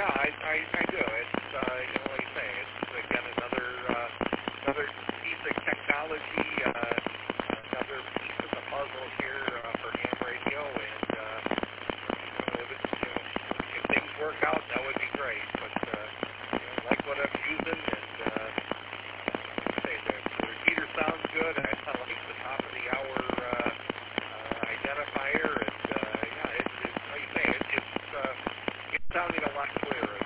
I do. It's like you say, it's again another piece of technology, another piece of the puzzle here for ham radio, and if things work out, that would be great. But like what I'm using, and say the repeater sounds good. I like the top of the hour identifier, and it's like you say, it's sounding a lot clearer.